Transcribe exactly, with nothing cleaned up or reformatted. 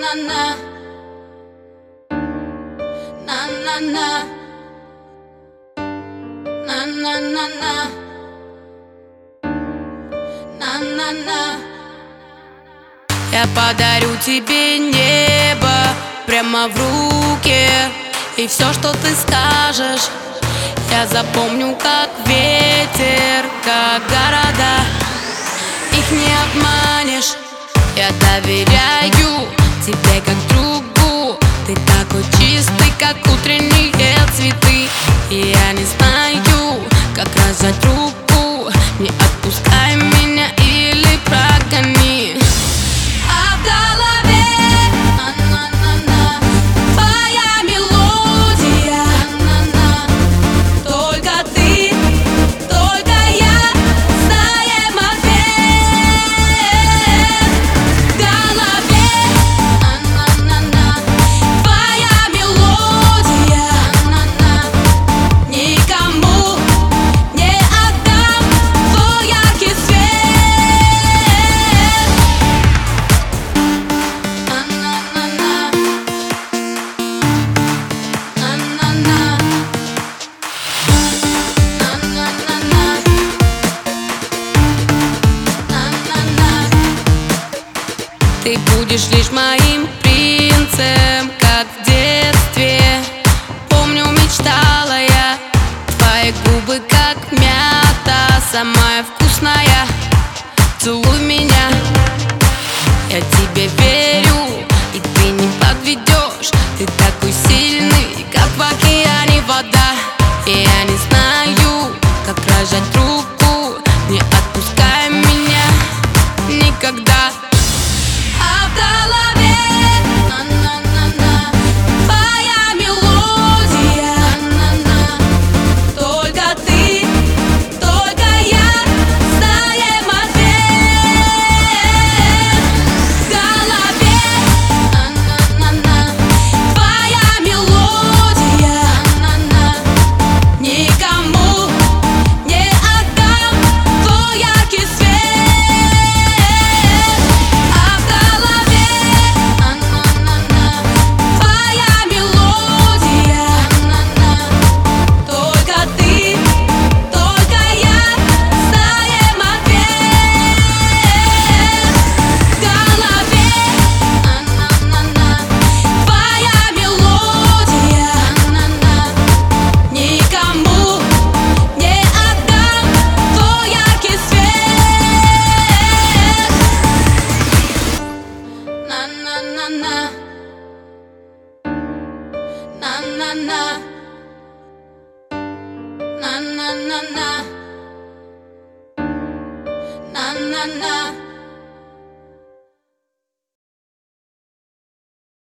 на на на на на на на на на на. Я подарю тебе небо прямо в руки, и все, что ты скажешь, я запомню как ветер, как города. Их не обманешь. Я доверяю тебе как другу. Ты такой чистый, как утренние цветы. И я не знаю, как разжать руку. Не отпускай меня или прогони. А в голове на-на-на-на твоя мелодия. На-на-на. Только ты, только я знаем ответ. В голове на-на-на-на твоя мелодия. На-на-на. Никому не отдам твой яркий свет. На-на-на-на. На-на-на. Ты будешь лишь моим принцем, как в детстве. Помню, мечтала я. Твои губы как мята, самая вкусная. Целуй меня, я тебе верю, и ты не подведешь. Ты такой сильный, как в океане вода. И я не знаю, как разжать руку. Не отпускай меня никогда. А в голове на-на-на-на твоя мелодия. На-на-на. Только ты, только я знаем ответ. В голове на-на-на-на твоя мелодия. На-на-на. Никому не отдам твой яркий свет. А в голове на-на-на-на твоя мелодия. На-на. Только ты, только я знаем ответ. В голове на-на-на-на твоя мелодия. На-на. Никому не отдам твой яркий свет. На-на-на-на. На-на-на. На-на-на-на. На-на-на.